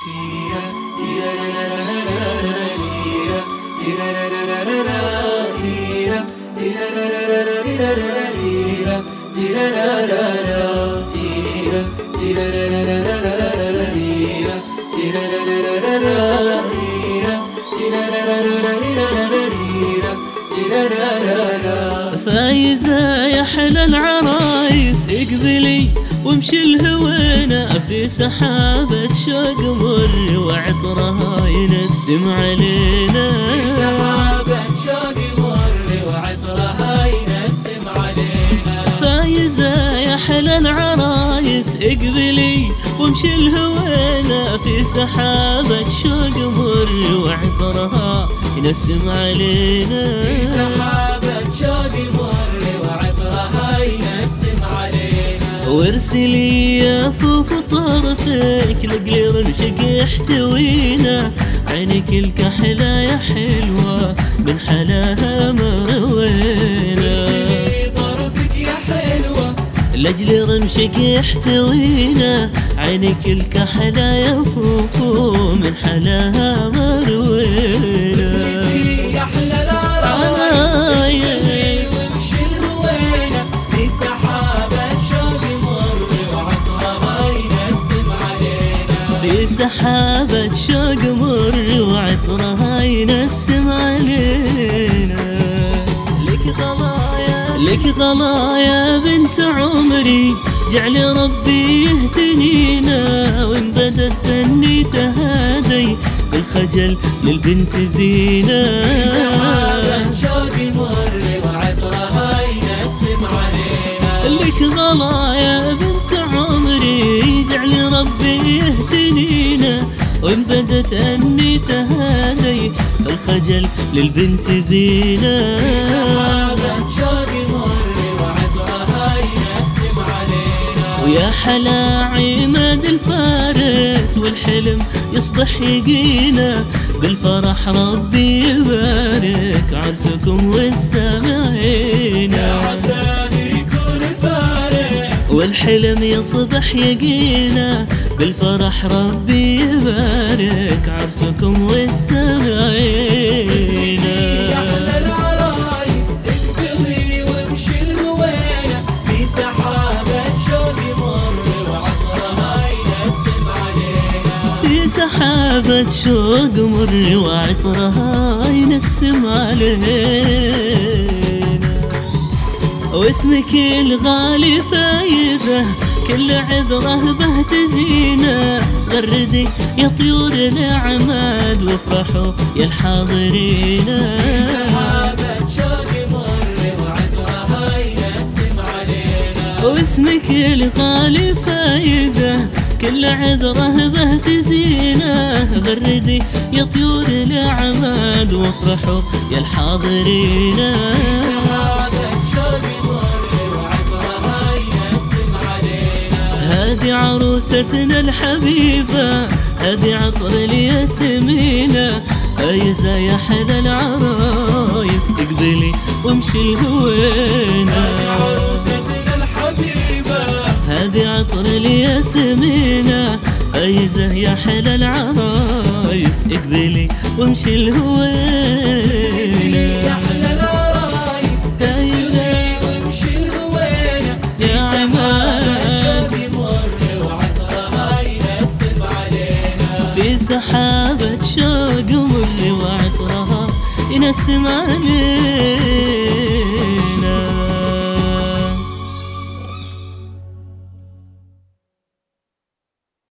فايزة يا حلا العرايس اقبلي وامشي الهوينا في سحابة شوق مر وعطرها ينسم علينا. في سحابة شوق مر وعطرها ينسم علينا. فايزة يا حلا العرايس اقبلي وامشي الهوينا في سحابة شوق مر وعطرها ينسم علينا. في سحابة شوق مر وعطرها ينسم علينا. وارسلي يا فوف طرفك لقلي رمشك يحتوينا. عينك الكحلة يا حلوة من حلاها مروينا. وارسلي طرفك يا حلوة لأجل رمشك يحتوينا. عينك الكحلة يا فوفو من حلاها مروينا. يا حلا العرايس وامشي الهوينا في سحابة شوق مر وعطرها ينسم علينا. في سحابة شوق مر وعطرها ينسم علينا. لك غلايا بنت عمري جعل ربي يهتنينا. وإن بدت تني تهادي بالخجل للبنت زينة. سحابة شوق مر وعطرها ينسم علينا. لك غلايا بنت عمري جعل ربي يهتنينا. وإن بدت أني تهادي بالخجل للبنت زينة. سحابة شوق مر وعطرها ينسم علينا. ويا حلا عماد الفارس والحلم يصبح يقينا. بالفرح ربي يبارك عرسكم والسامعين. يا عساه يكون فارق والحلم يصبح يقينا. بالفرح ربي يبارك عرسكم والسامعين. يا حلا العرايس اقبلي وامشي الهوينا في سحابة شوق مر وعطرها ينسم علينا. في سحابة شوق مر وعطرها ينسم علينا. واسمك الغالي فايزة كل عذره به تزينه. غردي يا طيور الأعماد وافرحوا يا الحاضرين. سحابة شوق مر وعطرها ينسم علينا. واسمك الغالي فايزة كل عذره به تزينه. غردي يا طيور الأعماد وافرحوا يا الحاضرين. سحابة شوق مر وعطرها ينسم علينا. هذه عروستنا الحبيبة هذه عطر الياسمينة. فايزة يا حلا العرايس اقبلي وامشي الهوينا. عروستنا الحبيبة هذه عطر الياسمينة. فايزة يا حلا العرايس اقبلي وامشي الهوينا. يا حلا العرايس اقبلي وامشي الهوينا. يا عماد شوق مر وعطرها ينسم علينا. في سحابة شوق مر وعطرها ينسم علينا.